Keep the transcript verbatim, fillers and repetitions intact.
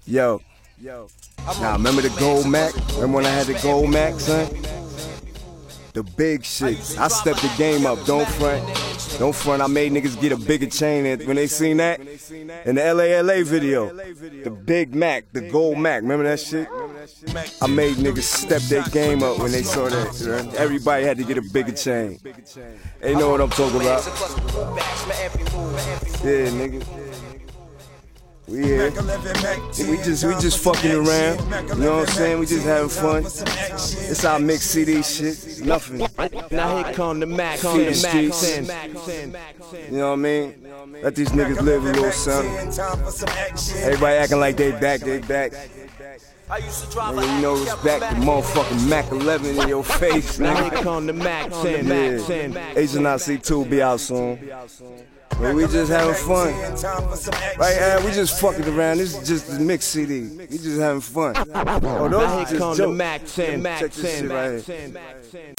Yo, now remember the Gold Mac? Remember when I had the Gold Mac, son? The big shit. I stepped the game up, don't front. Don't front, I made niggas get a bigger chain when they seen that. In the L A L A video, the Big Mac, the Gold Mac, remember that shit? I made niggas step their game up when they saw that. Everybody had to get a bigger chain. They know what I'm talking about. Yeah, nigga. We here. We just we just fucking around. You know what I'm saying? We just having fun. It's our mix C D shit. Nothing. Now here come the Mac, come Feed the the Mac streets. ten. You know what I mean? Let these niggas live a little something. Everybody acting like they back, they back. Nigga, you know it's back, the motherfucking Mac eleven in your face. Now Nigga. here come the Mac ten, Yeah. Mac ten. Agent I C two will be out soon. But we just having fun. Right now, we just fucking around. This is just the mix C D. We just having fun. Oh, those Now are here just come the jokes. Mac ten, Mac Check this ten, shit right Mac here. ten.